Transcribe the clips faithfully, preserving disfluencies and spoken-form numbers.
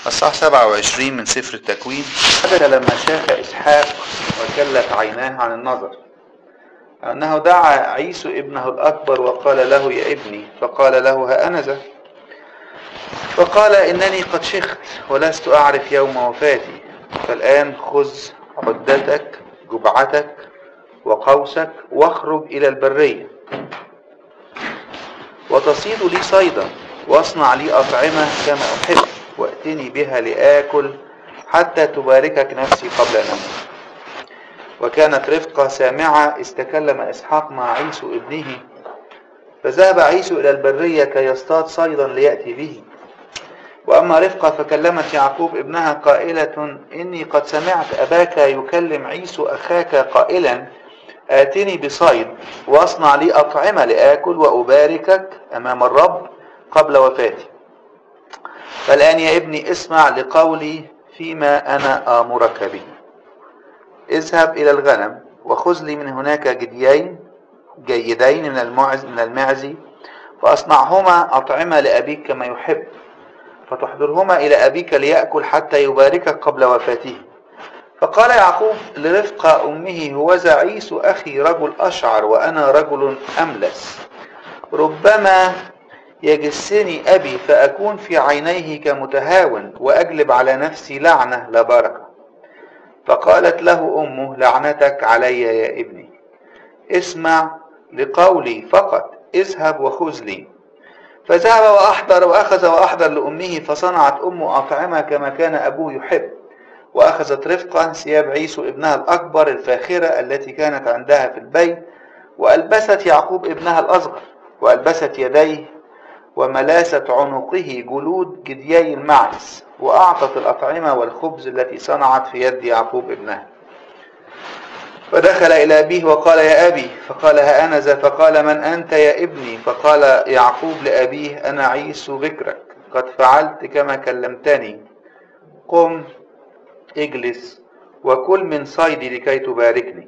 الصح سبعة وعشرين من سفر التكوين. حدث لما شاف إسحاق وكلت عيناه عن النظر أنه دعا عيسو ابنه الأكبر وقال له: يا ابني. فقال له: ها أنا ذا. فقال: إنني قد شخت ولست أعرف يوم وفاتي، فالآن خذ عدتك جبعتك وقوسك واخرج إلى البرية وتصيد لي صيدا واصنع لي أطعمة كما أحب وأتني بها لآكل حتى تباركك نفسي قبل أن أموت. وكانت رفقة سامعة استكلم إسحاق مع عيسو ابنه، فذهب عيسو إلى البرية كي يصطاد صيدا ليأتي به. وأما رفقة فكلمت يعقوب ابنها قائلة: إني قد سمعت أباك يكلم عيسو أخاك قائلا: آتني بصيد واصنع لي أطعمة لآكل وأباركك أمام الرب قبل وفاتي. فالآن يا ابني اسمع لقولي فيما أنا آمرك به. اذهب إلى الغنم وخذ لي من هناك جديين جيدين من المعز من المعز فأصنعهما أطعمة لأبيك كما يحب، فتحضرهما إلى أبيك ليأكل حتى يباركك قبل وفاته. فقال يعقوب لرفقة أمه: هوذا عيسو أخي رجل أشعر وأنا رجل أملس، ربما يجسني أبي فأكون في عينيه كمتهاون وأجلب على نفسي لعنة لا بركة. فقالت له أمه: لعنتك علي يا ابني، اسمع لقولي فقط، اذهب وخذ لي. فذهب وأحضر وأخذ وأحضر لأمه، فصنعت أمه أطعمة كما كان أبوه يحب. وأخذت رفقة ثياب عيسو ابنها الأكبر الفاخرة التي كانت عندها في البيت، وألبست يعقوب ابنها الأصغر، وألبست يديه وملاست عنقه جلود جديي المعز، وأعطت الأطعمة والخبز التي صنعت في يد يعقوب ابنها. فدخل إلى أبيه وقال: يا أبي. فقال: ها أنا ذا. فقال: من أنت يا ابني؟ فقال يعقوب لأبيه: أنا عيسو بكرك، قد فعلت كما كلمتني. قم اجلس وكل من صيدي لكي تباركني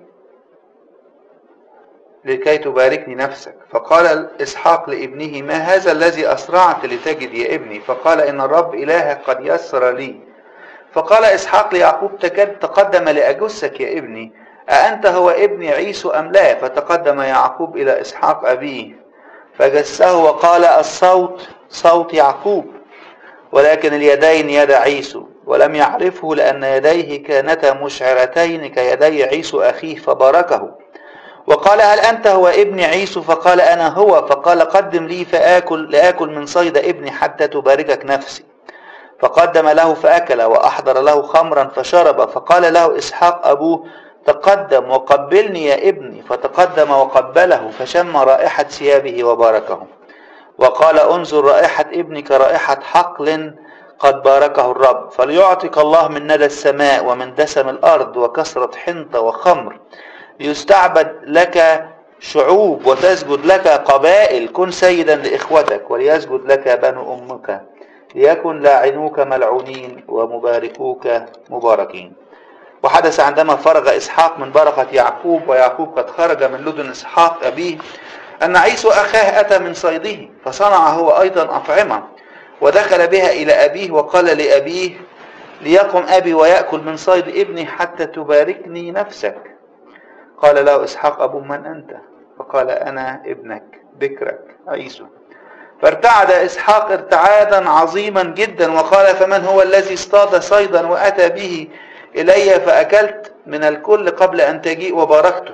لكي تباركني نفسك. فقال إسحاق لابنه: ما هذا الذي أسرعت لتجد يا ابني؟ فقال: إن الرب إلهك قد يسر لي. فقال إسحاق ليعقوب: تقدم لأجسك يا ابني، أأنت هو ابن عيسو أم لا؟ فتقدم يعقوب إلى إسحاق أبيه فجسه وقال: الصوت صوت يعقوب ولكن اليدين يد عيسو. ولم يعرفه لأن يديه كانتا مشعرتين كيدي عيسو أخيه، فباركه وقال: هل أنت هو ابن عيسو؟ فقال: أنا هو. فقال: قدم لي فآكل لآكل من صيد ابني حتى تباركك نفسي. فقدم له فأكل وأحضر له خمرا فشرب. فقال له إسحاق أبوه: تقدم وقبلني يا ابني. فتقدم وقبله فشم رائحة ثيابه وباركه وقال: انظر رائحة ابنك رائحة حقل قد باركه الرب. فليعطيك الله من ندى السماء ومن دسم الأرض وكسرة حنطة وخمر، ليستعبد لك شعوب وتسجد لك قبائل. كن سيدا لإخوتك وليسجد لك بنو أمك، ليكن لاعنوك ملعونين ومباركوك مباركين. وحدث عندما فرغ إسحاق من بركة يعقوب ويعقوب قد خرج من لدن إسحاق أبيه أن عيسو أخاه أتى من صيده، فصنع هو أيضا أطعمة ودخل بها إلى أبيه وقال لأبيه: ليقم أبي ويأكل من صيد ابني حتى تباركني نفسك. قال له إسحاق أبوه: من أنت؟ فقال: أنا ابنك بكرك عيسو. فارتعد إسحاق ارتعادا عظيما جدا وقال: فمن هو الذي اصطاد صيدا وأتى به إلي فأكلت من الكل قبل أن تجيء وباركته؟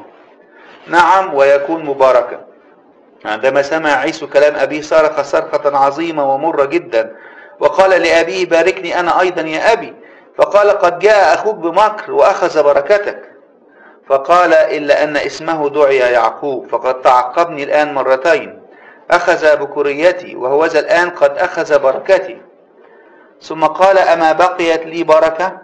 نعم، ويكون مباركا. عندما سمع عيسو كلام أبيه صرخ صرخة عظيمة ومرة جدا وقال لأبيه: باركني أنا أيضا يا أبي. فقال: قد جاء أخوك بمكر وأخذ بركتك. فقال: إلا أن اسمه دعي يعقوب، فقد تعقبني الآن مرتين، أخذ بكريتي وهوذا الآن قد أخذ بركتي. ثم قال: أما بقيت لي بركة؟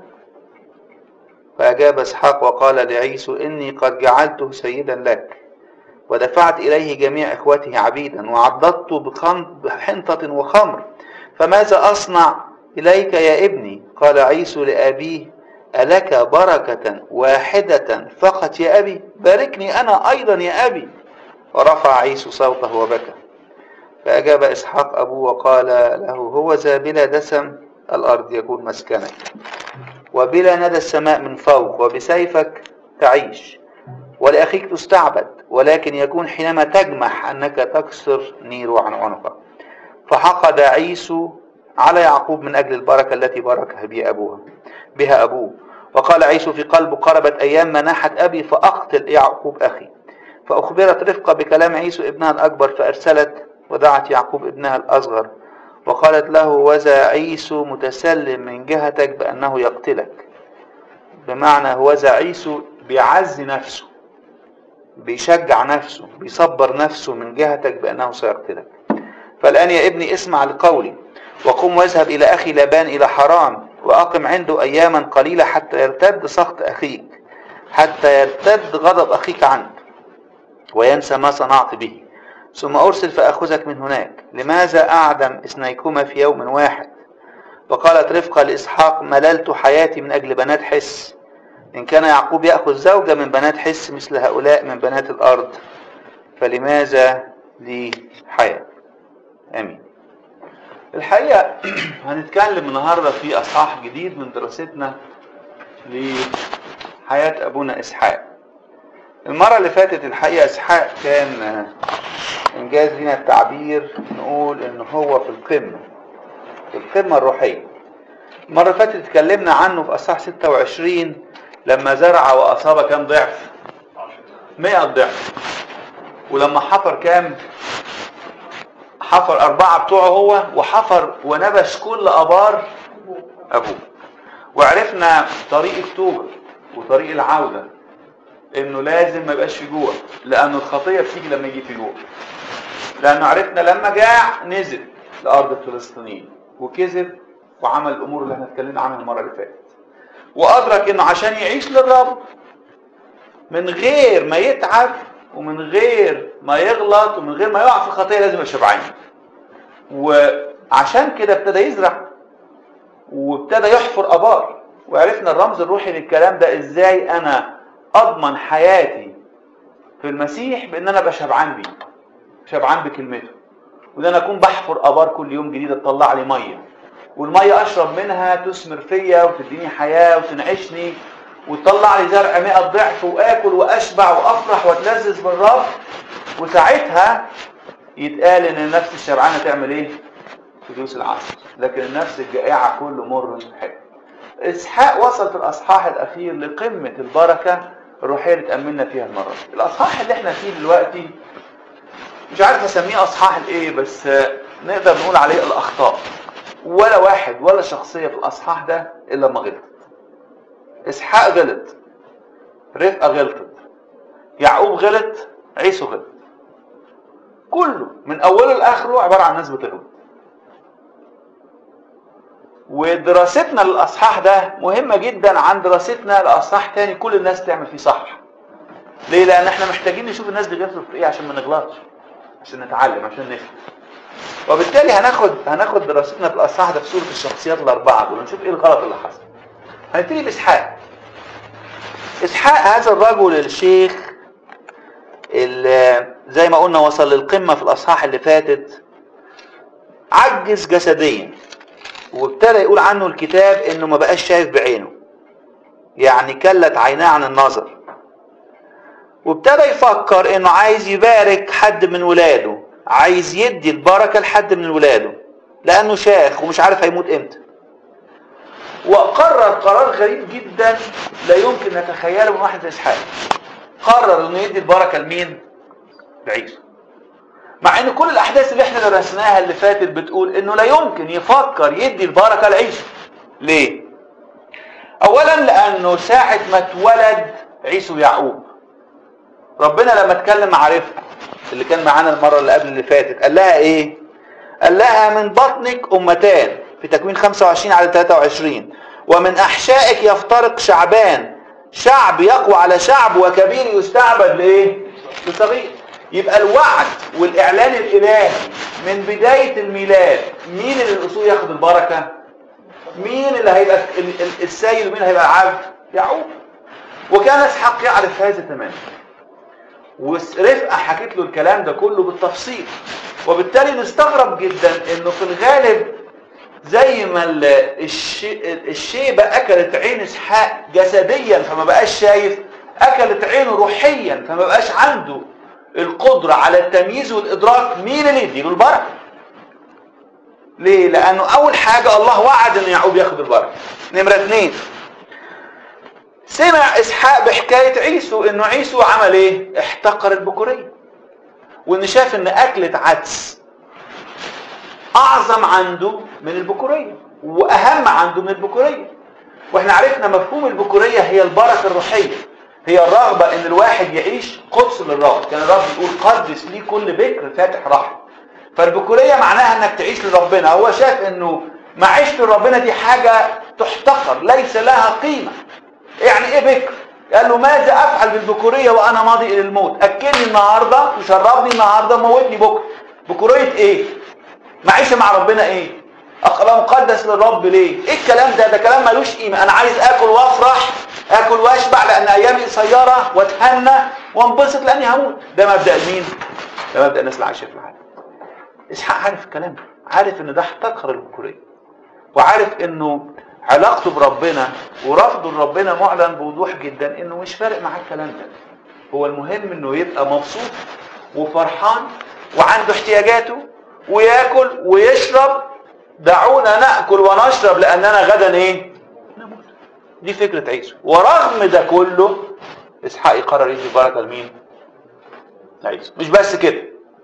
فأجاب إسحاق وقال لعيسو: إني قد جعلته سيدا لك، ودفعت إليه جميع إخوته عبيدا، وعضدته بحنطة وخمر، فماذا أصنع إليك يا ابني؟ قال عيسو لأبيه: ألك بركة واحدة فقط يا أبي؟ باركني أنا أيضا يا أبي. فرفع عيسو صوته وبكى. فأجاب إسحاق أبوه وقال له: هو ذا بلا دسم الأرض يكون مسكنك، وبلا ندى السماء من فوق، وبسيفك تعيش، ولأخيك تستعبد، ولكن يكون حينما تجمح أنك تكسر نيره عن عنقك. فحقد عيسو على يعقوب من أجل البركة التي باركها بها أبوها بها أبوه. وقال عيسو في قلبه: قربت أيام مناحة أبي فأقتل يعقوب أخي. فأخبرت رفقة بكلام عيسو ابنها الأكبر، فأرسلت ودعت يعقوب ابنها الأصغر وقالت له: وذا عيسو متسلم من جهتك بأنه يقتلك. بمعنى وذا عيسو بيعزي نفسه، بيشجع نفسه، بيصبر نفسه من جهتك بأنه سيقتلك. فالآن يا ابني اسمع لقولي، وقم واذهب إلى أخي لابان إلى حران، وأقم عنده أياما قليلة حتى يرتد سخط أخيك، حتى يرتد غضب أخيك عنك وينسى ما صنعت به، ثم أرسل فأخذك من هناك. لماذا أعدم اثنيكما في يوم واحد؟ وقالت رفقة لإسحاق: مللت حياتي من أجل بنات حس. إن كان يعقوب يأخذ زوجة من بنات حس مثل هؤلاء من بنات الأرض، فلماذا لي حياة؟ آمين. الحقيقة هنتكلم النهاردة في أصحاح جديد من دراستنا لحياة أبونا إسحاق. المرة اللي فاتت الحقيقة إسحاق كان إنجاز لنا التعبير نقول إنه هو في القمة، في القمة الروحية. المرة اللي فاتت اتكلمنا عنه في أصحاح ستة وعشرين لما زرع وأصاب كام ضعف؟ مئة ضعف. ولما حفر كام؟ حفر أربعة بتوعه هو، وحفر ونبش كل أبار أبوه. وعرفنا طريق التوبة وطريق العودة، إنه لازم ما يبقاش في جوع، لأن الخطية بتيجي لما يجي في جوع. لأنه عرفنا لما جاع نزل لأرض الفلسطينيين وكذب وعمل الأمور اللي احنا اتكلمنا عنها المرة اللي فاتت، وأدرك إنه عشان يعيش للرب من غير ما يتعب ومن غير ما يغلط ومن غير ما يقع في خطية لازم يبقى شبعان. وعشان كده ابتدى يزرع وابتدى يحفر ابار. وعرفنا الرمز الروحي للكلام ده، ازاي انا اضمن حياتي في المسيح بان انا ابقى شبعان بيه، شبعان بكلمته، وان انا اكون بحفر ابار كل يوم جديده تطلع لي ميه، والميه اشرب منها تثمر فيا وتديني حياه وتنعشني وتطلع لي زرع مئة ضعف، واكل واشبع وافرح واتلذذ بالرب. وساعتها يتقال ان النفس الشبعانه تعمل ايه؟ تدوس العسل. لكن النفس الجائعه كله مر حلو. اسحاق وصل في الاصحاح الاخير لقمه البركه الروحيه اللي تاملنا فيها المره دي. الاصحاح اللي احنا فيه دلوقتي مش عارف اسميه اصحاح الايه، بس نقدر نقول عليه الاخطاء. ولا واحد ولا شخصيه في الاصحاح ده الا ما غلط. اسحاق غلط، رفقه غلطت، يعقوب غلط، عيسو غلط. كله من اوله لاخره عباره عن ناس بتغلط. ودراستنا للاصحاح ده مهمه جدا عن دراستنا لاصحاح تاني كل الناس تعمل فيه صح. ليه؟ لان احنا محتاجين نشوف الناس دي غلطت في ايه عشان ما نغلطش، عشان نتعلم، عشان نفهم. وبالتالي هناخد هناخد دراستنا في الاصحاح ده في سوره الشخصيات الاربعه دول، نشوف ايه الغلط اللي حصل. هنبتدي باسحاق. اسحاق هذا الرجل الشيخ اللي زي ما قلنا وصل للقمه في الاصحاح اللي فاتت، عجز جسديا، وابتدى يقول عنه الكتاب انه ما بقاش شايف بعينه، يعني كلت عيناه عن النظر. وابتدى يفكر انه عايز يبارك حد من ولاده، عايز يدي البركه لحد من ولاده، لانه شاخ ومش عارف هيموت امتى. وقرر قرار غريب جدا لا يمكن نتخيله من واحد زي اسحاق. قرر انه يدي البركه لمين؟ لعيسو. مع ان كل الاحداث اللي احنا درسناها اللي فاتت بتقول انه لا يمكن يفكر يدي البركه لعيسو. ليه؟ اولا لانه ساعه ما اتولد عيسو ويعقوب، ربنا لما اتكلم مع رفقه اللي كان معانا المره اللي قبل اللي فاتت قال لها ايه؟ قال لها من بطنك امتان، في تكوين خمسة وعشرين على ثلاثة وعشرين، ومن احشائك يفترق شعبان، شعب يقوى على شعب وكبير يستعبد لايه؟ لصغير. يبقى الوعد والاعلان الالهي من بدايه الميلاد، مين اللي الاصول ياخد البركه؟ مين اللي هيبقى السيد ومين هيبقى العبد؟ يعقوب. وكان اسحاق يعرف هذا تماما، ورفقه حكيت له الكلام ده كله بالتفصيل. وبالتالي نستغرب جدا انه في الغالب زي ما الشيبة اكلت عين اسحاق جسديا فما بقاش شايف، اكلت عينه روحيا فما بقاش عنده القدرة على التمييز والادراك مين اللي يديله البركة. ليه؟ لانه اول حاجة الله وعد ان يعقوب ياخد البركة. نمرة اثنين، سمع اسحاق بحكاية عيسو انه عيسو عمل ايه؟ احتقر البكورية، وان شاف ان اكلة عدس اعظم عنده من البكورية واهم عنده من البكورية. واحنا عرفنا مفهوم البكورية هي البركة الروحية، هي الرغبة ان الواحد يعيش قدس للرب. كان الرب يقول قدس لي كل بكر فاتح رحم. فالبكورية معناها انك تعيش لربنا. هو شاف انه معيشة لربنا دي حاجة تحتقر ليس لها قيمة. يعني ايه بكر؟ قال له ماذا افعل بالبكورية وانا ماضي الى الموت؟ اكلني النهاردة وشربني النهاردة وموتني بكرة. بكورية ايه؟ معيشة مع ربنا ايه؟ اقلا مقدس للرب ليه؟ ايه الكلام ده؟ ده كلام ملوش قيمة. انا عايز اكل وافرح، اكل واشبع لان ايامي قصيرة واتهنى وانبسط لاني هموت. ده مبدأ مين؟ ده مبدأ الناس اللي عايشة في العالم. اسحاق عارف الكلام ده، عارف ان ده احتقر البكورية، وعارف انه علاقته بربنا ورفضه لربنا معلن بوضوح جدا انه مش فارق معاه الكلام ده. هو المهم انه يبقى مبسوط وفرحان وعنده احتياجاته وياكل ويشرب. دعونا ناكل ونشرب لاننا غدا ايه؟ نموت. دي فكرة عيسو. ورغم ده كله اسحاق يقرر يدي بركة لمين؟ عيسو. مش بس كده،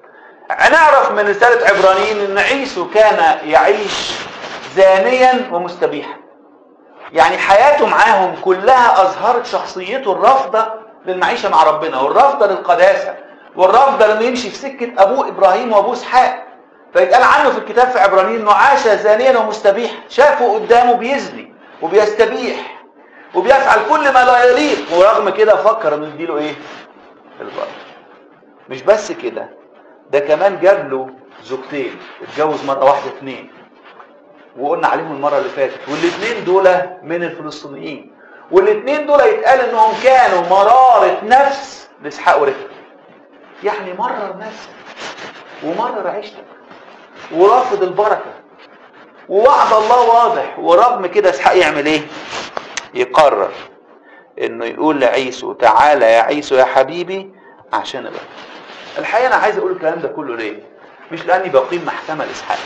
نعرف من رسالة عبرانيين ان عيسو كان يعيش زانيا ومستبيحا. يعني حياته معاهم كلها اظهرت شخصيته الرافضة للمعيشة مع ربنا، والرافضة للقداسة، والرافضة لانه يمشي في سكة ابوه ابراهيم وابوه اسحاق. فيتقال عنه في الكتاب في عبرانيين انه عاش زانيا ومستبيحا. شافه قدامه بيزني وبيستبيح وبيفعل كل ما لا يليق، ورغم كده فكر انه يديله ايه؟ البركة. مش بس كده، ده كمان جاب له زوجتين، اتجوز مرة واحدة اثنين، وقلنا عليهم المرة اللي فاتت، والاثنين دول من الفلسطينيين، والاثنين دول يتقال انهم كانوا مرارة نفس لإسحاق ورفقة. يعني مرر نفسك ومرر عيشتك ورافض البركة، ووعد الله واضح. ورغم كده اسحاق يعمل ايه؟ يقرر انه يقول لعيسو تعالى يا عيسو يا حبيبي عشان ابقى. الحقيقة انا عايز اقول الكلام ده كله ليه؟ مش لاني بقيم محكمة لاسحاق،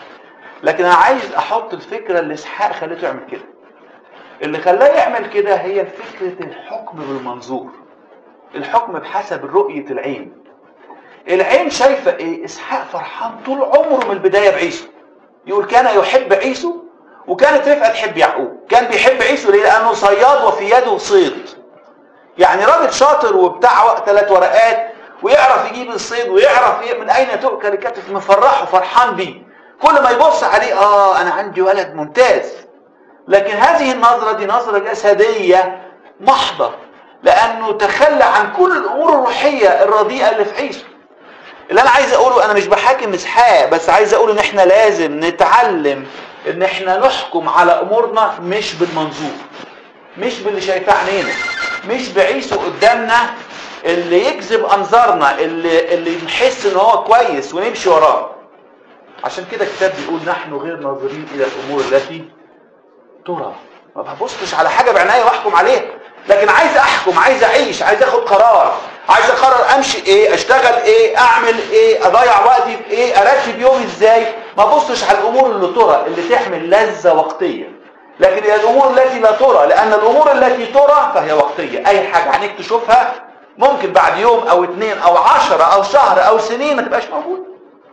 لكن انا عايز احط الفكرة اللي اسحاق خليته يعمل كده. اللي خلاه يعمل كده هي فكرة الحكم بالمنظور، الحكم بحسب رؤية العين. العين شايفة ايه؟ اسحاق فرحان طول عمره من البداية بعيسو. يقول كان يحب عيسو، وكانت رفقة تحب يعقوب. كان بيحب عيسو ليه؟ لانه صياد وفي يده صيد. يعني راجل شاطر وبتاع ثلاث ورقات ويعرف يجيب الصيد ويعرف من اين تؤكل الكتف، مفرحه وفرحان بيه. كل ما يبص عليه اه انا عندي ولد ممتاز. لكن هذه النظرة دي نظرة جسدية محضة، لانه تخلى عن كل الامور الروحية الرديئة اللي في عيسو. اللي انا عايز اقوله، انا مش بحاكم اسحاق، بس عايز اقول ان احنا لازم نتعلم ان احنا نحكم على امورنا مش بالمنظور، مش باللي شايفاه عينينا، مش بعيسو قدامنا اللي يجذب انظارنا، اللي اللي نحس ان هو كويس ونمشي وراه. عشان كده الكتاب بيقول نحن غير ناظرين الى الامور التي ترى. ما ببصش على حاجه بعناية واحكم عليها، لكن عايز احكم، عايز اعيش، عايز اخد قرار، عايز اقرر امشي ايه، اشتغل ايه، اعمل ايه، اضيع وقتي في ايه، ارتب يومي ازاي. ما ببصش على الامور اللي ترى اللي تعمل لذة وقتية، لكن هي الامور التي لا ترى، لان الامور التي ترى فهي وقتية. اي حاجة عينيك تشوفها ممكن بعد يوم او اتنين او عشرة او شهر او سنين ما تبقاش موجود.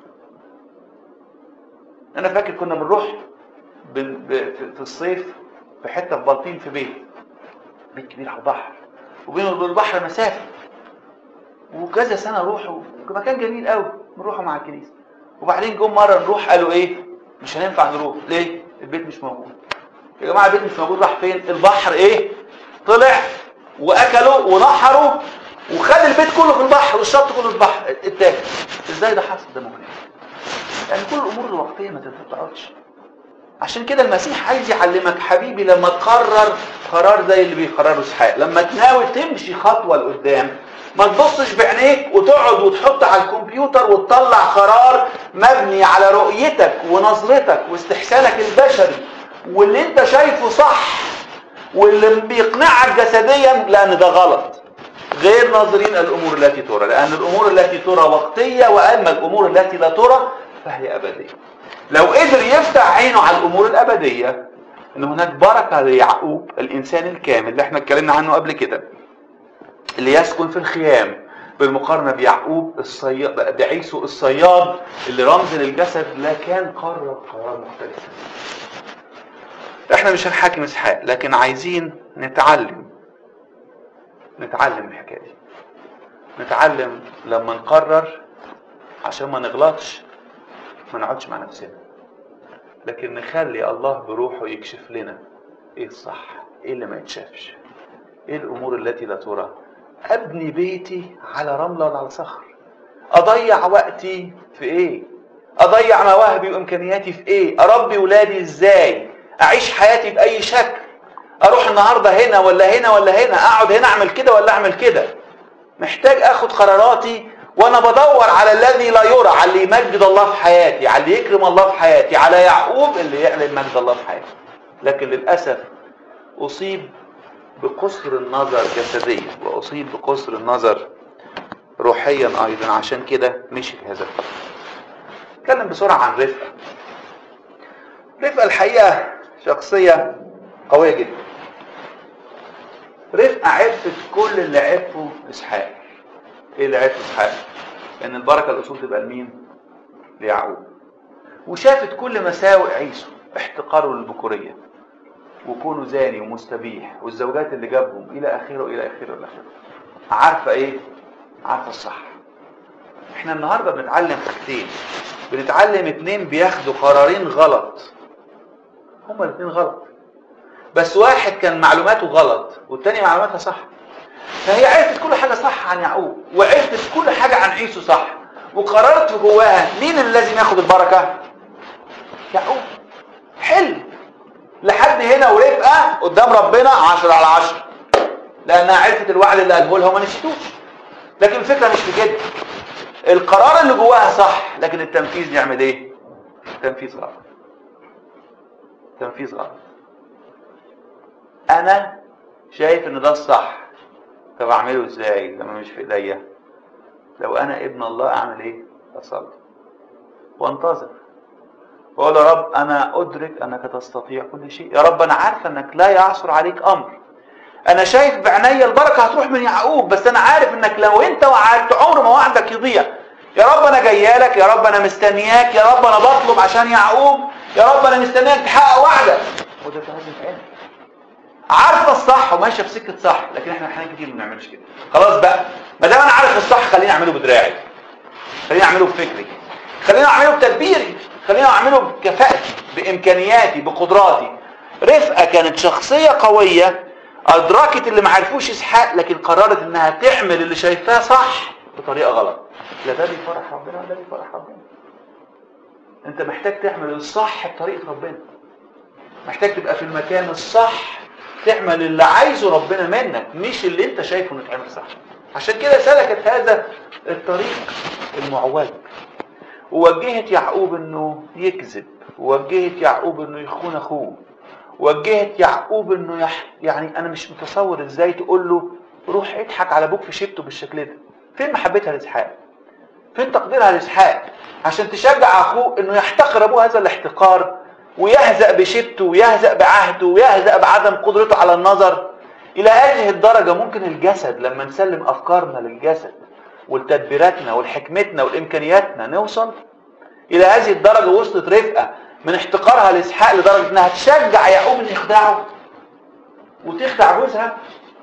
انا فاكر كنا بنروح في الصيف في حتة في بلطيم، في بيت بيت كبير على البحر، وبينه وبين البحر مسافة، وكذا سنة نروحوا، مكان جميل قوي نروحوا مع الكنيسة. وبعدين جم مرة نروح قالوا ايه مش هننفع نروح. ليه؟ البيت مش موجود. يا جماعة البيت مش موجود، راح فين؟ البحر ايه طلع واكلوا ونحروا وخد البيت كله في البحر والشط كله في البحر اتاكل. ازاي ده حصل؟ ده ممكن يعني كل الامور الوقتية ما تتقطعش. عشان كده المسيح عايز يعلمك حبيبي لما تقرر قرار زي اللي بيقرره اسحاق، لما تناوي تمشي خطوة لقدام ما تبصش بعينيك وتقعد وتحط على الكمبيوتر وتطلع قرار مبني على رؤيتك ونظرتك واستحسانك البشري واللي انت شايفه صح واللي بيقنعك جسديا، لان ده غلط. غير ناظرين الامور التي ترى، لان الامور التي ترى وقتية، واما الامور التي لا ترى فهي ابدية. لو قدر يفتح عينه على الامور الابدية، ان هناك بركة ليعقوب الانسان الكامل اللي احنا اتكلمنا عنه قبل كده، اللي يسكن في الخيام، بالمقارنة بيعقوب الصياد، بعيسو الصياد اللي رمز للجسد، لا كان قرر قرار مختلف. احنا مش هنحاكم اسحاق، لكن عايزين نتعلم نتعلم الحكاية دي، نتعلم لما نقرر عشان ما نغلطش، ما نقعدش مع نفسنا، لكن نخلي الله بروحه يكشف لنا ايه الصح، ايه اللي ما يتشافش، ايه الامور التي لا ترى. ابني بيتي على رملة ولا على صخر؟ اضيع وقتي في ايه؟ اضيع مواهبي وامكانياتي في ايه؟ اربي ولادي ازاي؟ اعيش حياتي باي شكل؟ اروح النهاردة هنا ولا هنا ولا هنا؟ اقعد هنا اعمل كده ولا اعمل كده؟ محتاج اخد قراراتي وانا بدور على الذي لا يرى، على اللي يمجد الله في حياتي، على اللي يكرم الله في حياتي، على يعقوب اللي يعلن مجد الله في حياتي. لكن للأسف اصيب بقصر النظر جسديا، واصيب بقصر النظر روحيا ايضا، عشان كده مشي في هذا الطريق. اتكلم بسرعة عن رفقة. رفقة الحقيقة شخصية قوية جدا. رفقة عرفت كل اللي عرفه اسحاق. ايه اللي عرفه اسحاق؟ ان البركة الاصول تبقى لمين؟ ليعقوب. وشافت كل مساوئ عيسو، احتقاره للبكورية، وكونه زاني ومستبيح، والزوجات اللي جابهم الى اخره الى اخره الى اخره. عارفة ايه؟ عارفة الصح. احنا النهاردة بنتعلم حاجتين، بنتعلم اتنين بياخدوا قرارين غلط، هما الاتنين غلط، بس واحد كان معلوماته غلط والتاني معلوماتها صح. فهي عرفت كل حاجة صح عن يعقوب، وعرفت كل حاجة عن عيسو صح، وقررت في جواها مين اللي لازم ياخد البركة؟ يعقوب. حلو لحد هنا، ورفقة قدام ربنا عشرة على عشرة، لانها عرفت الوعد اللي قاله لها وما نسيتوش. لكن الفكرة مش في كده، القرار اللي جواها صح، لكن التنفيذ يعمل ايه؟ تنفيذ غلط. تنفيذ غلط. انا شايف ان ده الصح، طب اعمله ازاي لما مش في ايديا؟ لو انا ابن الله اعمل ايه؟ اصلي وانتظر واقول يا رب انا ادرك انك تستطيع كل شيء، يا رب انا عارف انك لا يعثر عليك امر، انا شايف بعينيا البركه هتروح من يعقوب، بس انا عارف انك لو انت وعدت عمر ما وعدك يضيع. يا رب انا جايه لك، يا رب انا مستنياك، يا رب انا بطلب عشان يعقوب، يا رب انا مستنياك تحقق وعدك. وده تهزم عينك، عارفه الصح وماشيه في سكه صح، لكن احنا احيانا كتير ما بنعملش كده. خلاص بقى، ما دام انا عارف الصح خليني اعمله بدراعي، خليني اعمله بفكري، خليني اعمله بتدبيري، خليني اعمله بكفاءتي، بامكانياتي، بقدراتي. رفقة كانت شخصيه قويه، ادركت اللي ما عرفوش اسحاق، لكن قررت انها تعمل اللي شايفاه صح بطريقه غلط. لا ده بيفرح ربنا ولا ده بيفرح ربنا. انت محتاج تعمل الصح بطريقه ربنا، محتاج تبقى في المكان الصح، تعمل اللي عايزه ربنا منك، مش اللي انت شايفه انه تعمل صح. عشان كده سلكت هذا الطريق المعوج، ووجهت يعقوب انه يكذب، ووجهت يعقوب انه يخون اخوه، وجهت يعقوب انه يح... يعني انا مش متصور ازاي تقول له روح اضحك على ابوك في شبته بالشكل ده. فين محبتها لاسحاق؟ فين تقديرها لاسحاق عشان تشجع اخوه انه يحتقر ابوه هذا الاحتقار، ويهزأ بشبته، ويهزأ بعهده، ويهزأ بعدم قدرته على النظر؟ الى هذه الدرجة ممكن الجسد لما نسلم افكارنا للجسد والتدبيراتنا والحكمتنا والامكانياتنا نوصل؟ الى هذه الدرجة وصلت رفقة من احتقارها لاسحاق لدرجة انها تشجع يعقوب ان يخدعه وتخدع جوزها.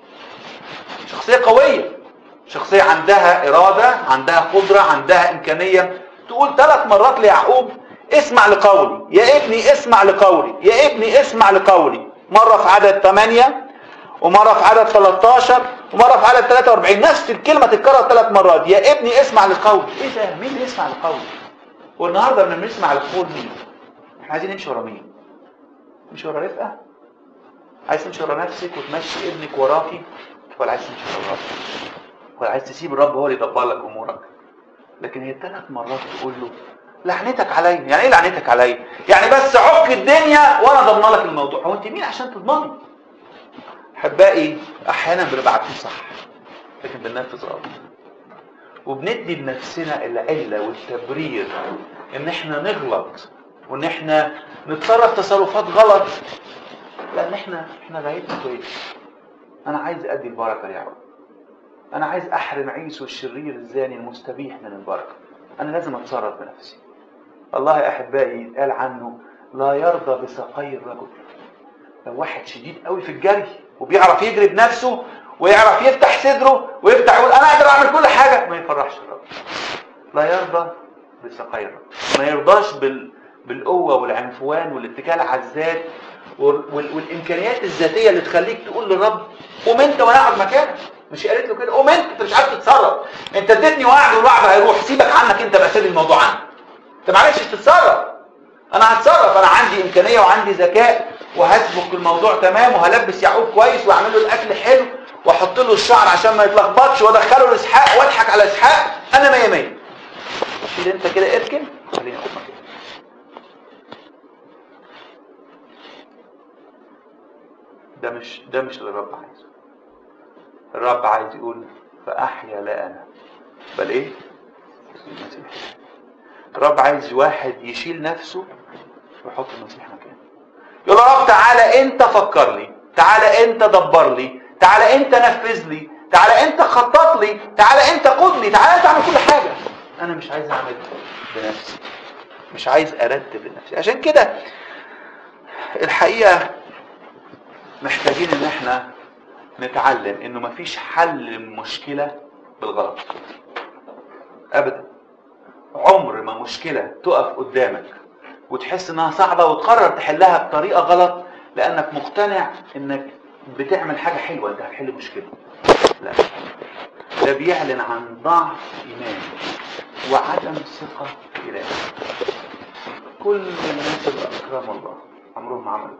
شخصية قوية، شخصية عندها ارادة، عندها قدرة، عندها امكانية، تقول ثلاث مرات ليعقوب اسمع لقولي يا ابني، اسمع لقولي يا ابني، اسمع لقولي. مرة في عدد ثمانية، ومرة في عدد ثلاثة عشر، ومرة في عدد ثلاثة وأربعين، نفس الكلمة تتكرر ثلاث مرات، يا ابني اسمع لقولي. ايه ده؟ مين اللي يسمع لقولي؟ والنهارده لما بنسمع لقول مين؟ احنا عايزين نمشي ورا مين؟ نمشي ورا رفقة؟ عايز تمشي ورا نفسك وتمشي ابنك وراكي، ولا عايز تمشي ورا راسك؟ ولا عايز تسيب الرب هو اللي يدبر لك امورك. لكن هي ثلاث مرات تقول له لعنتك عليا. يعني ايه لعنتك عليا؟ يعني بس عك الدنيا وانا ضمن لك الموضوع. هو انت مين عشان تضمني؟ احبائي احيانا بنبقى عارفين صح لكن بننفذ غلط، وبندي لنفسنا العله والتبرير ان احنا نغلط وان احنا نتصرف تصرفات غلط، لان احنا احنا غايتنا كويس. انا عايز ادي البركه يا رب، انا عايز احرم عيسو الشرير الزاني المستبيح من البركه، انا لازم اتصرف بنفسي. الله يا احبائي قال عنه لا يرضى بسقي الرجل. لو واحد شديد قوي في الجري وبيعرف يجري بنفسه ويعرف يفتح صدره ويفتح يقول انا اقدر اعمل كل حاجه، ما يفرحش الرب. لا يرضى بسقي الرجل، ما يرضاش بال... بالقوه والعنفوان والاتكال على الذات وال... والامكانيات الذاتيه اللي تخليك تقول للرب قوم انت وانا اقعد مكانك. مش قالت له كده قوم انت، انت مش عارف تتصرف، انت اديتني وعد والوعد هيروح، سيبك عنك انت بقى، سيب الموضوع عنك، انت ما عرفتش تتصرف، انا هتصرف، انا عندي امكانيه وعندي ذكاء وهسبك الموضوع تمام وهلبس يعقوب كويس واعمل له الاكل حلو واحط له الشعر عشان ما يتلخبطش وادخله لاسحاق واضحك على اسحاق، انا مية مية. شيل انت كده اركن خليني اقوم كده. ده مش ده مش اللي الرب عايزه. الرب عايز يقول فاحيا لا انا بل ايه؟ المسيح. الرب عايز واحد يشيل نفسه ويحط المسيح مكانه. يقول يا رب تعالى انت فكر لي، تعالى انت دبر لي، تعالى انت نفذ لي، تعالى انت خطط لي، تعالى انت قود لي، تعالى انت اعمل كل حاجه. انا مش عايز اعمل بنفسي، مش عايز ارتب لنفسي. عشان كده الحقيقه محتاجين ان احنا نتعلم انه مفيش حل للمشكله بالغلط ابدا. عمر ما مشكله تقف قدامك وتحس انها صعبه وتقرر تحلها بطريقه غلط لانك مقتنع انك بتعمل حاجه حلوه انت هتحل مشكله. لا، ده بيعلن عن ضعف ايمان وعدم ثقه في الله. كل الناس اللي اكرموا الله عمرهم ما عملوا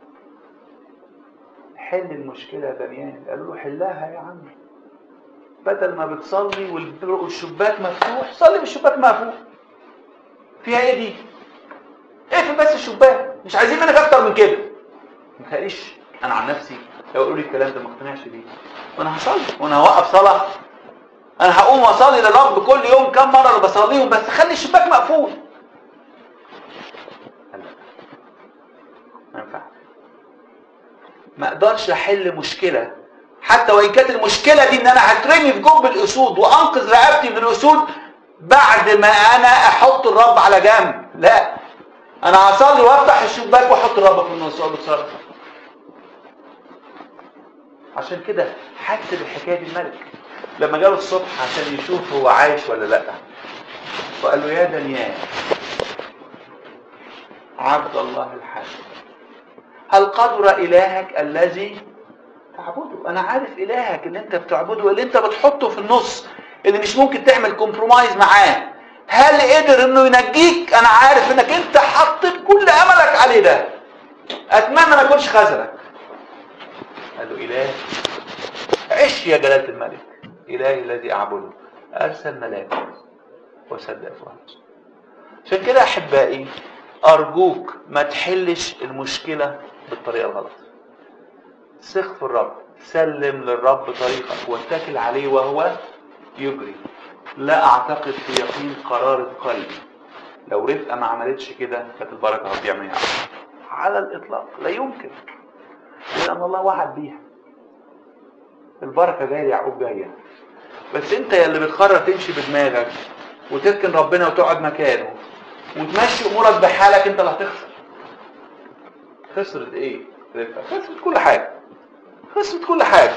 حل المشكله يا دانيال، قالوا له حلها يا عم، بدل ما بتصلي والشباك مفتوح صلي بالشباك مقفول. فيها ايه دي؟ اقفل بس الشباك، مش عايزين منك اكتر من كده. ما تخليش انا عن نفسي لو يقولوا لي الكلام ده ما اقتنعش بيه، وانا هصلي وانا هوقف صلاه، انا هقوم واصلي للرب كل يوم كم مره اللي بصليهم، بس خلي الشباك مقفول. ما ينفعش. ما اقدرش احل مشكله حتى وان كانت المشكله دي ان انا هترمي في جنب الاسود وانقذ رقبتي من الاسود بعد ما انا احط الرب على جنب. لا، انا هصلي وافتح الشباك واحط الرب في النص واقول له اتصرف. عشان كده حتى بالحكايه دي الملك لما جاله الصبح عشان يشوف هو عايش ولا لا، وقال له يا دانيال عبد الله الحي هل قدر الهك الذي تعبده؟ انا عارف الهك اللي انت بتعبده اللي انت بتحطه في النص اللي مش ممكن تعمل كومبرومايز معاه، هل قدر انه ينجيك؟ انا عارف انك انت حطيت كل املك عليه ده، اتمنى ما يكونش خذلك. قال له اله عش يا جلالة الملك، الهي الذي اعبده ارسل ملاك وسد افواه. عشان كده احبائي ارجوك ما تحلش المشكلة بالطريقة الغلط. ثق في الرب، سلم للرب طريقك واتكل عليه وهو يجري. لا اعتقد في يقين قرارة قلبي لو رفقة ما عملتش كده كانت البركة هتضيع منها على الاطلاق، لا يمكن، لان الله وعد بيها. البركة جاية يعقوب جاية، بس انت يا اللي بتقرر تمشي بدماغك وتركن ربنا وتقعد مكانه وتمشي امورك بحالك، انت اللي هتخسر. خسرت ايه؟ رفقة خسرت كل حاجة، خسرت كل حاجة،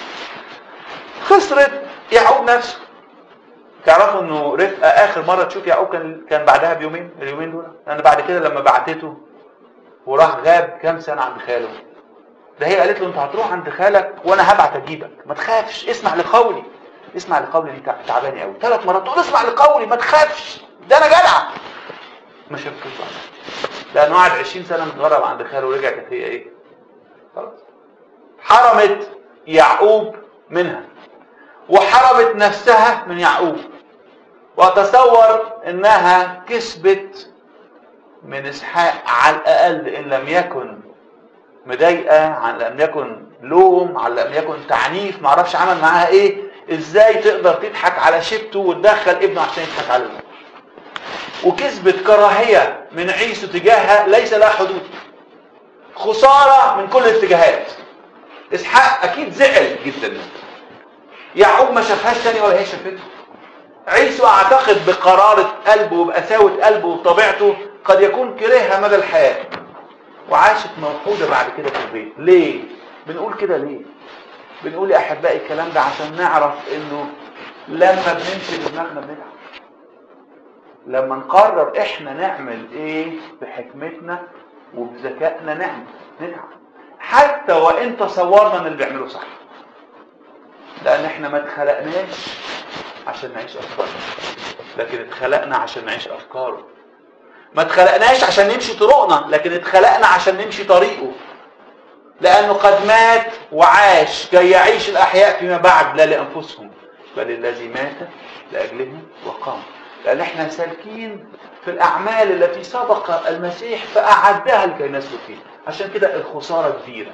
خسرت يعقوب نفسه. تعرفوا انه رفقة اخر مرة تشوف يعقوب كان كان بعدها بيومين، اليومين دول، لان بعد كده لما بعتته وراح غاب كام سنة عند خاله، ده هي قالت له انت هتروح عند خالك وانا هبعت اجيبك، ما تخافش، اسمع لقولي، اسمع لقولي دي تعباني قوي، ثلاث مرات تقول اسمع لقولي ما تخافش، ده انا جدعة. ما شفتوش بعد لانه قعد عشرين سنة متغرب عند خاله ورجع كانت هي ايه؟ خلاص حرمت يعقوب منها. وحرمت نفسها من يعقوب، واتصور انها كسبت من اسحاق على الاقل ان لم يكن مضايقه، على لم يكن لوم، على لم يكن تعنيف، معرفش عمل معاها ايه. ازاي تقدر تضحك على شبته وتدخل ابنه عشان يضحك عليه؟ وكسبت كراهيه من عيسو تجاهها ليس لها حدود، خساره من كل الاتجاهات. اسحاق اكيد زعل جدا، يعقوب ما شافهاش تاني ولا هي شافته. عيسو اعتقد بقرارة قلبه وبقساوة قلبه وبطبيعته قد يكون كرهها مدى الحياة، وعاشت موحودة بعد كده في البيت. ليه بنقول كده؟ ليه بنقول يا احبائي الكلام ده؟ عشان نعرف انه لما بنمشي بدماغنا بنتعب، لما نقرر احنا نعمل ايه بحكمتنا وبذكائنا نعمل نتعب، حتى وان تصورنا ان اللي بيعمله صح، لان احنا ما اتخلقناش عشان نعيش افكارنا، لكن اتخلقنا عشان نعيش افكاره. ما اتخلقناش عشان نمشي طرقنا، لكن اتخلقنا عشان نمشي طريقه، لانه قد مات وعاش كي يعيش الاحياء فيما بعد لا لانفسهم بل الذي مات لاجلهم وقام. لان احنا سالكين في الاعمال التي سبق المسيح فاعدها لكي نسلك فيها. عشان كده الخساره كبيره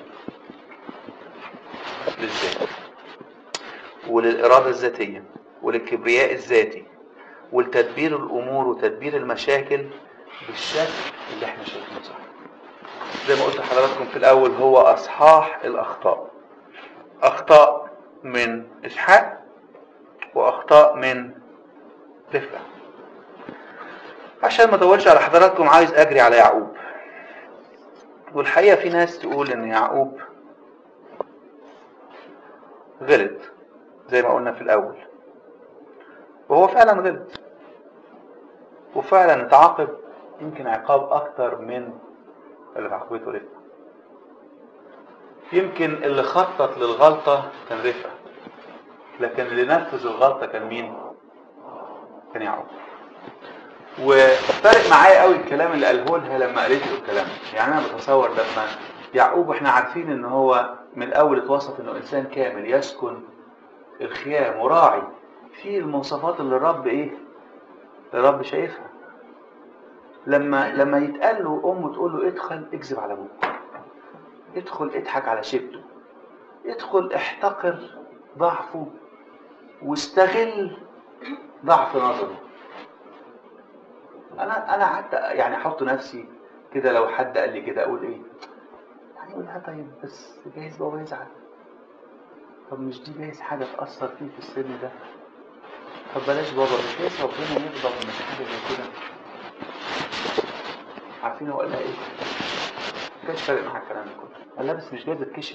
للذات وللاراده الذاتيه وللكبرياء الذاتي ولتدبير الامور وتدبير المشاكل بالشكل اللي احنا شايفينه صح. زي ما قلت لحضراتكم في الاول، هو اصحاح الاخطاء، اخطاء من اسحاق واخطاء من رفقه. عشان ما اطولش على حضراتكم عايز اجري على يعقوب. والحقيقه في ناس تقول ان يعقوب غلط زي ما قلنا في الاول، وهو فعلا غلط، وفعلا اتعاقب يمكن عقاب اكتر من اللي عاقبته رفقه. يمكن اللي خطط للغلطه كان رفقه، لكن اللي نفذ الغلطه كان مين؟ كان يعقوب. وفارق معايا قوي الكلام اللي قاله لها لما قالت له الكلام. يعني انا بتصور لما يعقوب، احنا عارفين ان هو من الاول اتوصف انه انسان كامل يسكن الخيام وراعي، في المواصفات اللي الرب ايه الرب شايفها. لما لما يتقال له امه تقول له ادخل اكذب على ابوك، ادخل اضحك على شبته، ادخل احتقر ضعفه واستغل ضعف نظره. انا انا حتى يعني احط نفسي كده، لو حد قال لي كده اقول ايه؟ يعني اقول لها طيب بس جايز بابا يزعل، طب مش دي جايز حاجه تاثر فيه في السن ده، طب بلاش بابا، مش جايز ربنا يغضب من حاجه زي كده. عارفين هو قال لها ايه؟ ما كانش فارق معاها الكلام ده كله. قال لها بس مش جايز اتكشف،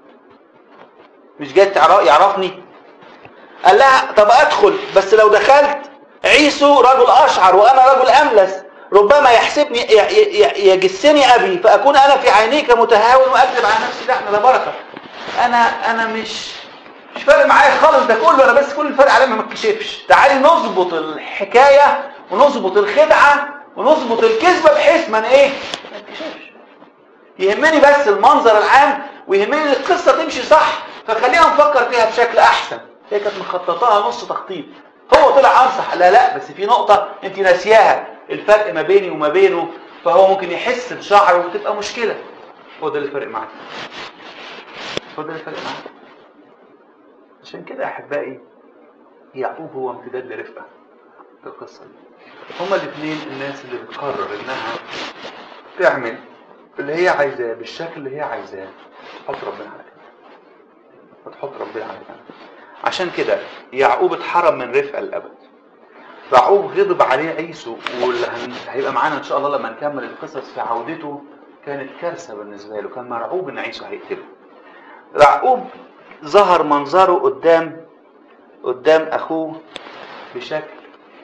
مش جايز يعرفني. قال لها طب ادخل، بس لو دخلت عيسو رجل اشعر وانا رجل املس، ربما يحسبني يجسني ابي فاكون انا في عينيك متهاون واكذب على نفسي. لا انا بركه، انا انا مش مش فارق معايا خالص ده كله، انا بس كل الفرق عليا ما اتكشفش. تعالي نظبط الحكايه ونظبط الخدعه ونظبط الكذبه بحيث ما ايه ما اتكشفش. يهمني بس المنظر العام، ويهمني القصه تمشي صح، فخلينا نفكر فيها بشكل احسن. هي كانت مخططاها نص تخطيط، هو طلع انصح. لا لا بس في نقطه انت ناسياها، الفرق ما بيني وما بينه، فهو ممكن يحس بشعره وتبقى مشكله. هو ده اللي فرق معاك، هو ده اللي فرق معاك. عشان كده احبائي يعقوب هو امتداد لرفقه في القصه دي. هما الاثنين الناس اللي بتقرر انها تعمل اللي هي عايزاه بالشكل اللي هي عايزاه، تحط ربنا عليها، وتحط ربنا عليها. عشان كده يعقوب اتحرم من رفقه للابد. يعقوب غضب عليه عيسو، واللي هيبقى معانا ان شاء الله لما نكمل القصص في عودته كانت كارثه بالنسبه له، كان مرعوب ان عيسو هيقتله. يعقوب ظهر منظره قدام قدام اخوه بشكل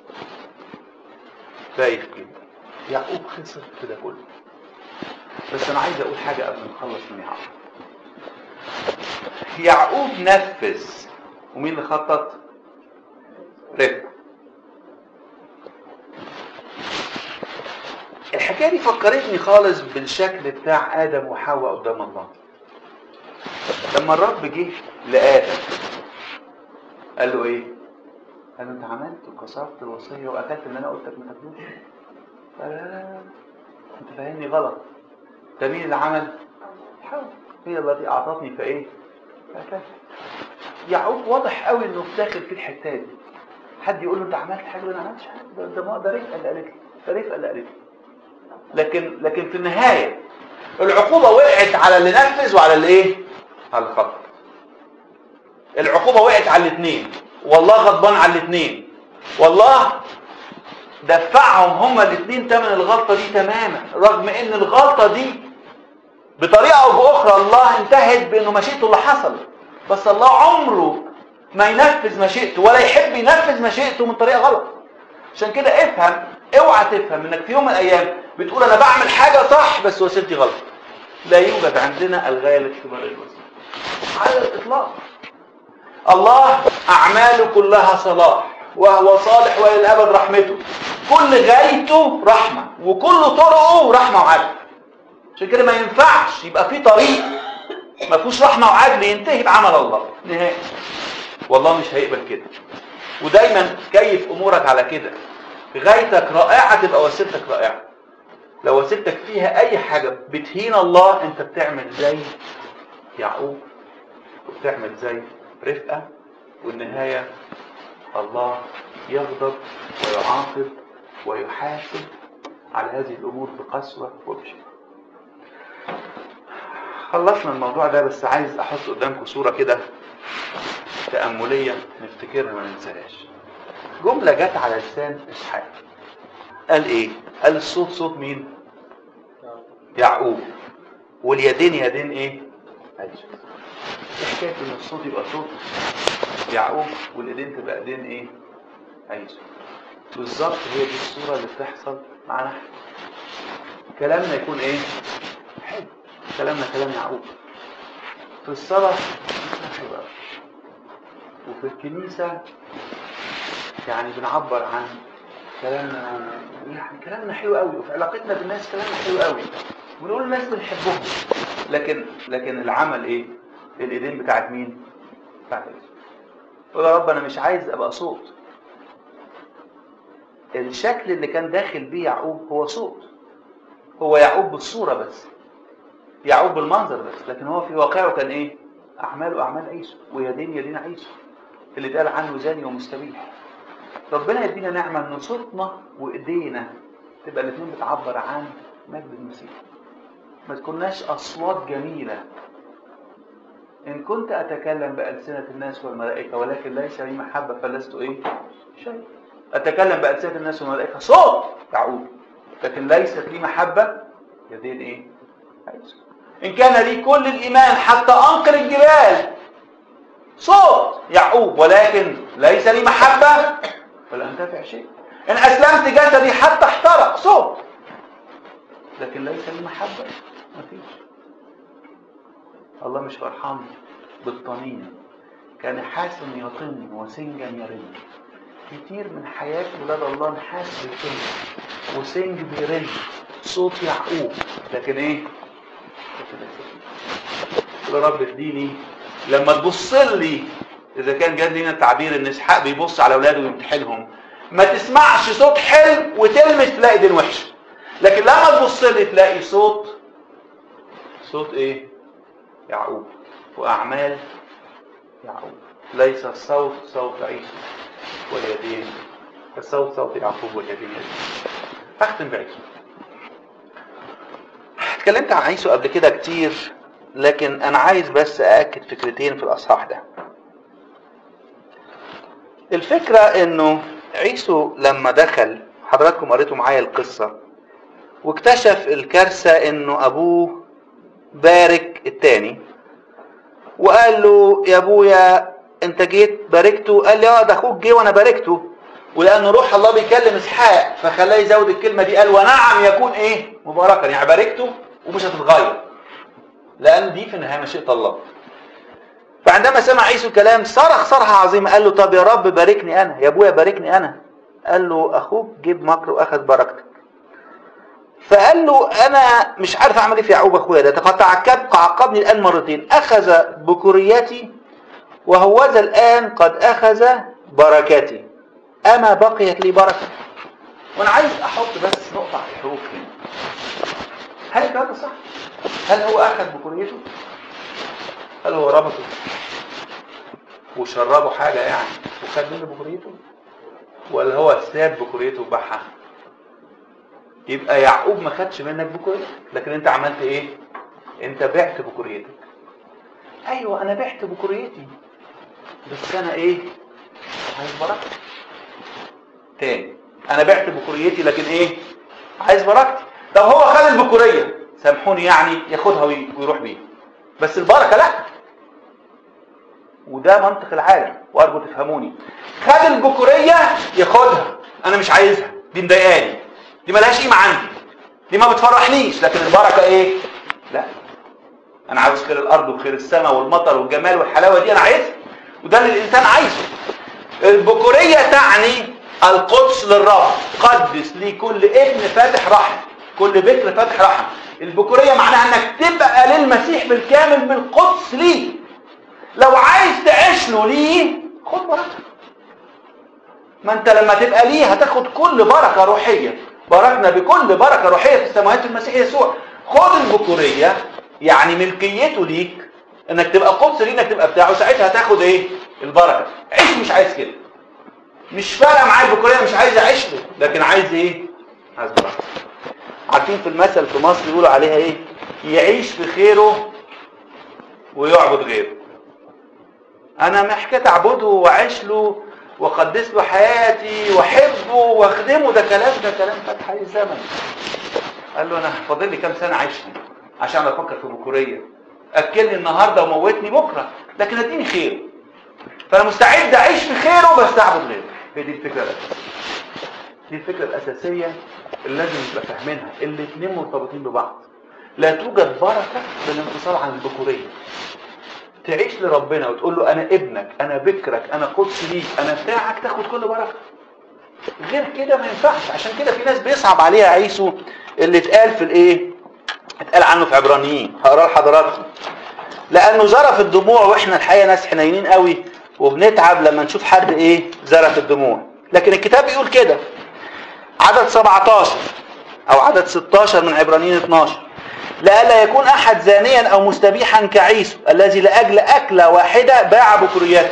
بايخ جدا. يعقوب خسر في ده كله. بس انا عايز اقول حاجه قبل ما نخلص من يعقوب. يعقوب نفذ، ومين اللي خطط؟ رفقه. الحكايه دي فكرتني خالص بالشكل بتاع ادم وحواء قدام الله. لما الرب جه لادم قال له ايه؟ قال له انت عملت وكسرت الوصيه واكلت اللي انا قلت لك ما تاكلوش. قال لا لا لا انت فاهمني غلط. ده مين اللي عمل؟ حواء هي التي اعطتني فايه؟ فاكلت. يعقوب واضح قوي انه داخل في الحته دي. حد يقول له انت عملت حاجه ولا ما عملتش حاجه؟ ده ما ده رفقه اللي قالت لي، ده رفقه اللي قالت لي. لكن لكن في النهايه العقوبه وقعت على اللي نفذ وعلى اللي ايه؟ على اللي خطأ. العقوبه وقعت على الاثنين، والله غضبان على الاثنين. والله دفعهم هما الاثنين ثمن الغلطه دي تماما، رغم ان الغلطه دي بطريقه او باخرى الله انتهت بانه مشيئته اللي حصلت، بس الله عمره ما ينفذ مشيئته ولا يحب ينفذ مشيئته من طريقه غلط. عشان كده افهم، اوعى تفهم انك في يوم من الايام بتقول انا بعمل حاجه صح بس وسيلتي غلط. لا يوجد عندنا الغايه لاختبار الوسيله على الاطلاق. الله اعماله كلها صلاح وهو صالح والى الابد رحمته. كل غايته رحمه وكل طرقه رحمه وعدل. عشان كده ما ينفعش يبقى في طريق ما فيهوش رحمه وعدل ينتهي بعمل الله نهائي. والله مش هيقبل كده. ودايما كيف امورك على كده. غايتك رائعه تبقى وسيلتك رائعه. لو وسيلتك فيها اي حاجه بتهين الله انت بتعمل زي يعقوب وبتعمل زي رفقه، والنهايه الله يغضب ويعاقب ويحاسب على هذه الامور بقسوه وبشده. خلصنا الموضوع ده، بس عايز احط قدامكم صوره كده تأملية نفتكرها ما ننساهاش. جملة جت على لسان إسحاق. قال إيه؟ قال الصوت صوت مين؟ يعقوب. واليدين يدين إيه؟ عيسو. إيه حكاية إن الصوت يبقى صوت يعقوب واليدين تبقى إيدين إيه؟ عيسو. بالظبط هي دي الصورة اللي بتحصل معنا. كلامنا يكون إيه؟ حلو. كلامنا كلام يعقوب. في الصلاة حلو قوي. وفي الكنيسة يعني بنعبر عن كلامنا، يعني كلامنا حلو قوي، وفي علاقتنا بالناس كلامنا حلو قوي، ونقول الناس بنحبهم. لكن لكن العمل ايه؟ الايدين بتاعت مين؟ بتاعت يسوع. قول يا رب انا مش عايز ابقى صوت. الشكل اللي كان داخل بيه يعقوب هو صوت. هو يعقوب بالصورة بس، يعقوب بالمنظر بس، لكن هو في واقعه كان ايه؟ اعماله اعمال عيسو ويدين يدين عيسو اللي اتقال عنه زاني ومستبيح. ربنا يدينا نعمة ان صوتنا وايدينا تبقى الاثنين بتعبر عن مجد المسيح. ما تكوناش اصوات جميلة. ان كنت اتكلم بألسنة الناس والملائكة ولكن ليس لي محبة فلست ايه؟ شيء. اتكلم بألسنة الناس والملائكة صوت يعقوب، لكن ليست لي محبة يدين ايه؟ عيسو. ان كان لي كل الايمان حتى انقل الجبال صوت يعقوب، ولكن ليس لي محبة ولا انتفع شيء. ان اسلمت جسدي حتى احترق صوت، لكن ليس لي محبة مفيش. الله مش فرحان بالطنين. كان حاسم يطن وسنجا يرن. كتير من حياة ولاد الله نحاس بالطن وسنج بيرن صوت يعقوب، لكن ايه؟ يا رب اديني لما تبص لي، اذا كان جاد لنا التعبير ان اسحاق بيبص على اولاده ويمتحنهم، ما تسمعش صوت حلو وتلمس تلاقي دين وحش، لكن لما تبص لي تلاقي صوت صوت ايه؟ يعقوب واعمال يعقوب. ليس الصوت صوت عيسو واليدين، الصوت صوت يعقوب واليدين. اختم بعيسو. اتكلمت عن عيسو قبل كده كتير، لكن انا عايز بس ااكد فكرتين في الاصحاح ده. الفكرة انه عيسو لما دخل، حضراتكم قريتوا معايا القصة، واكتشف الكارثة انه ابوه بارك التاني وقال له يا ابويا انت جيت باركته. قال لي اه ده اخوك جه وانا باركته، ولان روح الله بيكلم اسحاق فخلاه يزود الكلمة دي، قال ونعم يكون ايه؟ مباركا، يعني باركته ومش هتتغير لان دي في النهاية مشيئة الله. فعندما سمع عيسو الكلام صرخ صرخة عظيمة، قال له طب يا رب باركني انا، يا ابويا باركني انا. قال له اخوك جيب مكر واخذ بركتك. فقال له انا مش عارف اعمل ايه في يعقوب اخويا ده، قد تعقب عقبني الان مرتين، اخذ بكوريتي وهوذا الآن قد أخذ بركتي، أما بقيت لي بركة؟ وأنا عايز أحط بس نقطة على الحروف هنا. هل الكلام ده صح؟ هل هو أخذ بكريته؟ هل هو ربطه وشربه حاجة يعني وخد منه بكريته؟ ولا هو ساب بكريته وباعها؟ يبقى يعقوب ما خدش منك بكريتك، لكن انت عملت ايه؟ انت بعت بكريتك. ايوه انا بعت بكريتي، بس انا ايه؟ عايز بركتي. تاني، انا بعت بكريتي لكن ايه؟ عايز بركتي. طب هو خد البكورية، سامحوني يعني، ياخدها ويروح بيها، بس البركة لا. وده منطق العالم، وارجو تفهموني. خد البكورية ياخدها، انا مش عايزها، دي مضايقاني، دي ملهاش قيمة عندي، دي ما بتفرحنيش، لكن البركة ايه؟ لا، انا عاوز خير الارض وخير السماء والمطر والجمال والحلاوة دي انا عايزها، وده اللي الانسان عايزه. البكورية تعني القدس للرب، قدس لي كل ابن فاتح رحم، كل بكر فاتح رحم. البكورية معناها انك تبقى للمسيح بالكامل بالقدس ليه. لو عايز تعيش له ليه، خد بركة. ما انت لما تبقى ليه هتاخد كل بركة روحية. باركنا بكل بركة روحية في السماوات في المسيح يسوع. خد البكورية يعني ملكيته ليك، انك تبقى قدس ليه، انك تبقى بتاعه، ساعتها هتاخد ايه؟ البركة. عيش مش عايز كده، مش فارقه معايا البكورية، مش عايز اعيش له، لكن عايز ايه؟ عايز بركة. عارفين في المثل في مصر يقولوا عليها ايه؟ يعيش في خيره ويعبد غيره. انا محكي اعبده واعيش له واقدس له حياتي واحبه واخدمه، ده كلام ده كلام فتح عليه الزمن. قال له انا فاضل لي كام سنه اعيشهم عشان افكر في بكورية، اكلني النهارده وموتني بكره، لكن اديني خير. فانا مستعد اعيش في خيره بس اعبد غيره. هي دي الفكره الاساسيه، دي الفكره الاساسيه اللي لازم نبقى فاهمينها. الاثنين مرتبطين ببعض. لا توجد بركه بالانفصال عن البكوريه. تعيش لربنا وتقول له انا ابنك، انا بكرك، انا قدس ليك، انا بتاعك، تاخد كل بركه. غير كده ما ينفعش. عشان كده في ناس بيصعب عليها عيسو اللي اتقال في الايه، اتقال عنه في عبرانيين، هقراه لحضراتكم. لانه زرف الدموع، واحنا الحقيقه ناس حنينين قوي وبنتعب لما نشوف حد ايه زرف الدموع. لكن الكتاب بيقول كده، عدد سبعتاشر او عدد ستاشر من عبرانيين اتناشر، لئلا يكون احد زانيا او مستبيحا كعيسو الذي لاجل اكله واحده باع بكريته.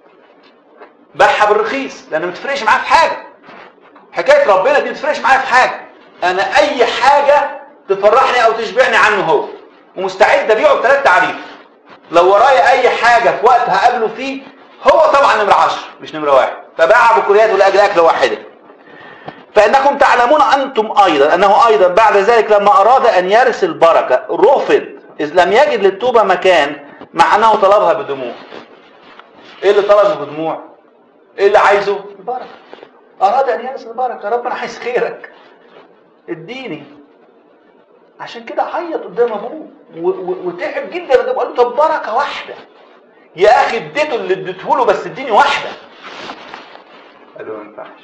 باعها بالرخيص لان ما تفرقش معاه في حاجه. حكايه ربنا دي ما تفرقش معايا في حاجه. انا اي حاجه تفرحني او تشبعني عنه هو، ومستعد ابيعه بثلاث تعريف. لو ورايا اي حاجه في وقت هقابله فيه، هو طبعا نمره عشرة مش نمره واحد. فباع بكريته لاجل اكله واحده. فانكم تعلمون انتم ايضا انه ايضا بعد ذلك لما اراد ان يرث البركه رفض، اذ لم يجد للتوبه مكان، مع انه طلبها بدموع. ايه اللي طلبه بدموع؟ ايه اللي عايزه؟ البركه. اراد ان يرث البركه، ربنا عايز خيرك، اديني. عشان كده عيط قدام ابوه وتعب جدا لما قال له طب بركه واحده يا اخي، اديته اللي اديته له بس اديني واحده. قال له ما ينفعش،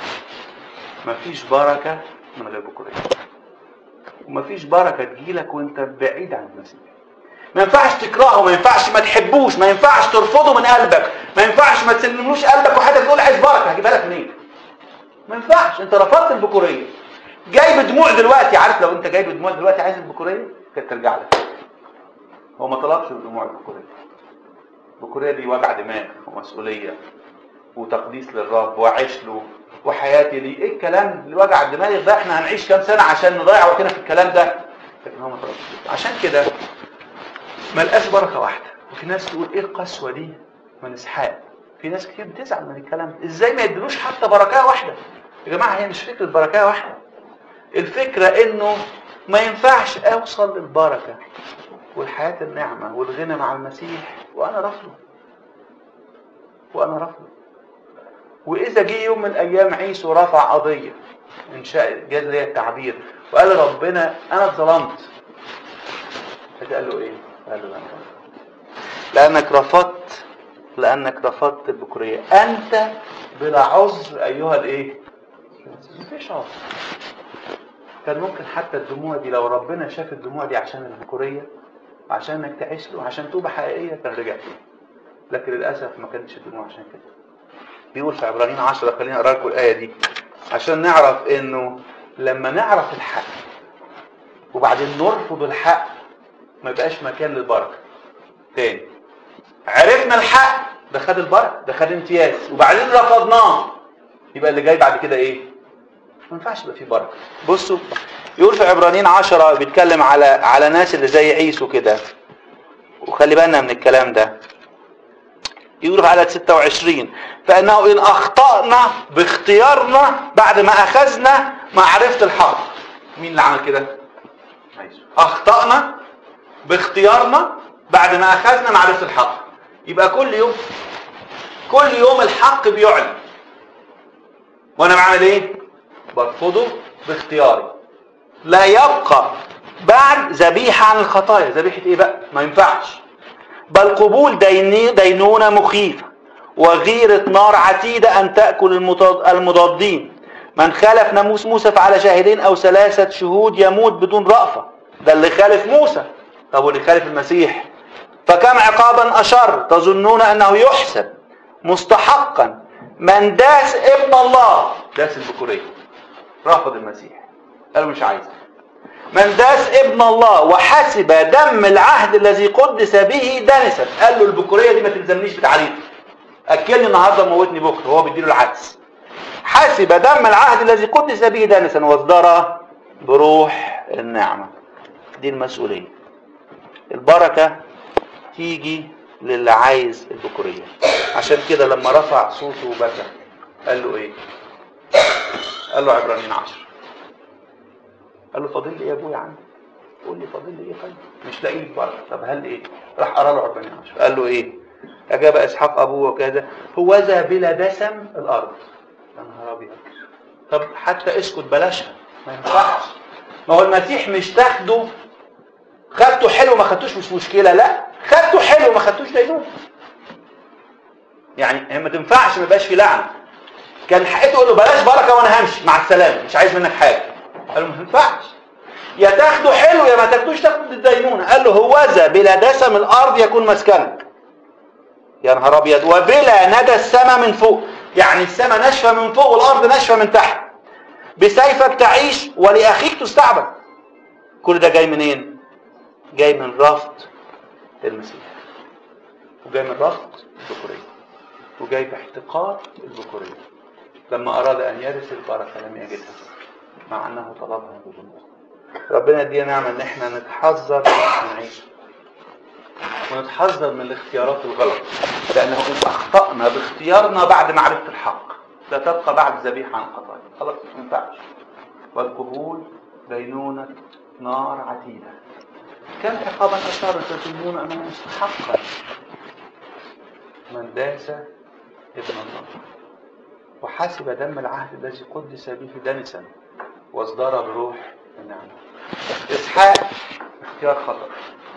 مفيش بركه من غير بكوريه، ومفيش بركه تجيلك وانت بعيد عن المسيح. ما ينفعش تكرهه، ما ينفعش ما تحبوش، ما ينفعش ترفضه من قلبك، ما ينفعش ما تسلملوش قلبك وحتى تقول عايز بركه، هجيبها لك منين؟ ما ينفعش. انت رفضت البكوريه، جاي بدموع دلوقتي. عارف لو انت جاي بدموع دلوقتي عايز البكوريه كانت ترجع لك. هو ما طلبش بدموع البكوريه. البكوريه دي وجع دماغ ومسؤوليه وتقديس للرب وعيش له وحياتي لي. ايه الكلام اللي وجع الدماغ ده؟ احنا هنعيش كام سنه عشان نضيع وقتنا في الكلام ده؟ لكن هو ما طلبش. عشان كده ما لقاش بركه واحده. وفي ناس تقول ايه القسوه دي من اسحاق. في ناس كتير بتزعل من الكلام ده، ازاي ما يدلوش حتى بركه واحده؟ يا جماعه هي مش فكره بركه واحده، الفكره انه ما ينفعش اوصل للبركه والحياه النعمه والغنى مع المسيح وانا رافضه وانا رافضه. واذا جه يوم من الايام عيسو رفع قضيه، ان شاء جاز لي التعبير، وقال ربنا انا اتظلمت، قال له ايه؟ قال له لانك رفضت لانك رفضت البكوريه انت بلا عذر ايها الايه؟ مفيش عذر. كان ممكن حتى الدموع دي لو ربنا شاف الدموع دي عشان البكوريه، عشان انك تعيش له، عشان توبه حقيقيه، كان رجع فيه. لكن للاسف ما كانتش الدموع عشان كده. بيقول في عبرانيين عشرة، خليني اقرا لكم الايه دي عشان نعرف انه لما نعرف الحق وبعدين نرفض الحق ما يبقاش مكان للبركه. تاني، عرفنا الحق ده خد البركه، ده خد امتياز، وبعدين رفضناه يبقى اللي جاي بعد كده ايه؟ ما ينفعش يبقى فيه بركه. بصوا يقول في عبرانيين عشرة، بيتكلم على على ناس اللي زي عيسو كده، وخلي بالنا من الكلام ده. يقول في عدد ستة وعشرين: فانه ان اخطأنا باختيارنا بعد ما اخذنا معرفة الحق. مين اللي عمل كده؟ عيسو. اخطأنا باختيارنا بعد ما اخذنا معرفة الحق. يبقى كل يوم كل يوم الحق بيعلن، وانا بعمل ايه؟ برفضه باختياري. لا يبقى بعد ذبيحة عن الخطايا. ذبيحة ايه بقى؟ ما ينفعش. بل قبول ديني دينونة مخيفة وغيرة نار عتيدة أن تأكل المضادين. من خالف ناموس موسى فعلى شاهدين أو ثلاثة شهود يموت بدون رأفة. ده اللي خالف موسى. طب واللي خالف المسيح فكم عقابا أشر تظنون أنه يحسب مستحقا من داس ابن الله. داس البكورية، رفض المسيح، قالوا مش عايز. من داس ابن الله وحسب دم العهد الذي قدس به دنسا. قال له البكورية دي ما تلزمنيش بتعليق، اكلني النهارده وموتني بكره. هو بيديله العكس. حسب دم العهد الذي قدس به دنسا واصدر بروح النعمة. دي المسؤولية. البركة تيجي للي عايز البكورية. عشان كده لما رفع صوته وبكى قال له ايه؟ قال له عبرانيين عشر، قال له فاضل لي يا ابويا عندي؟ قول لي فاضل لي ايه؟ طيب مش لاقي لي بركه. طب هل ايه؟ راح قرا له عبرانيين عشر، قال له ايه؟ اجاب اسحاق ابوه وكذا هوذا بلا دسم الارض. يا نهار ابيض. طب حتى اسكت بلاشها، ما ينفعش. ما هو المسيح مش تاخده خدته حلو ما خدتوش مش مشكله، لا خدته حلو ما خدتوش دينون. يعني هي ما تنفعش، ما يبقاش في لعنه. كان حقيقته يقول له بلاش بركه وانا همشي مع السلامه، مش عايز منك حاجه. قال له ما ينفعش، يا تاخده حلو يا ما تاخدوش تاخد الدينونه. قال له هوذا بلا دسم الارض يكون مسكنك. يا نهار ابيض. وبلا ندى السماء من فوق، يعني السماء ناشفه من فوق والارض ناشفه من تحت. بسيفك تعيش ولاخيك تستعبد. كل ده جاي منين؟ جاي من رفض المسيح، وجاي من رفض البكوريه، وجاي باحتقار البكوريه. لما اراد ان يرث البركه لم يجدها مع انه طلبها بجنود. ربنا يدينا نعمه ان احنا نتحذر من عيشه، ونتحذر من الاختيارات الغلط، لانه ان اخطانا باختيارنا بعد معرفه الحق لا تبقى بعد ذبيحه عن خطايا. خلاص ما ينفعش. والقبول دينونه نار عتيده. كم عقابا اشار تظنون انه مستحقا من داس ابن الله وحسب دم العهد الذي قدس به دنسا واصدر بروح النعمة. إسحاق اختيار خطأ.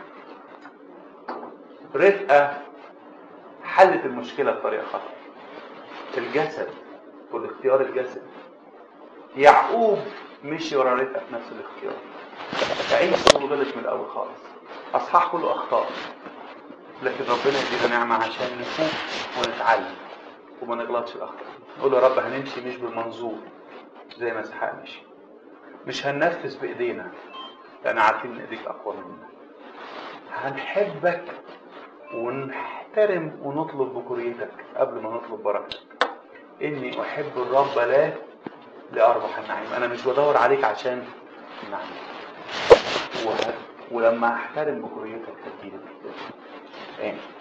رفقة حلت المشكلة بطريقة خطأ. الجسد والاختيار الجسد. يعقوب مشي ورا رفقة في نفس الاختيار. عيسو غلط من الأول خالص. أصحاح كله أخطاء، لكن ربنا يدينا نعمة عشان نفوق ونتعلم وما نغلطش الأخطاء. نقول يا رب هنمشي مش بالمنظور زي ما إسحاق مشي، مش هننفذ بإيدينا لأن عارفين إن إيديك أقوى مننا. هنحبك ونحترم ونطلب بكوريتك قبل ما نطلب بركتك. إني أحب الرب لا لأربح النعيم. أنا مش بدور عليك عشان النعيم، ولما أحترم بكوريتك هتجيلي.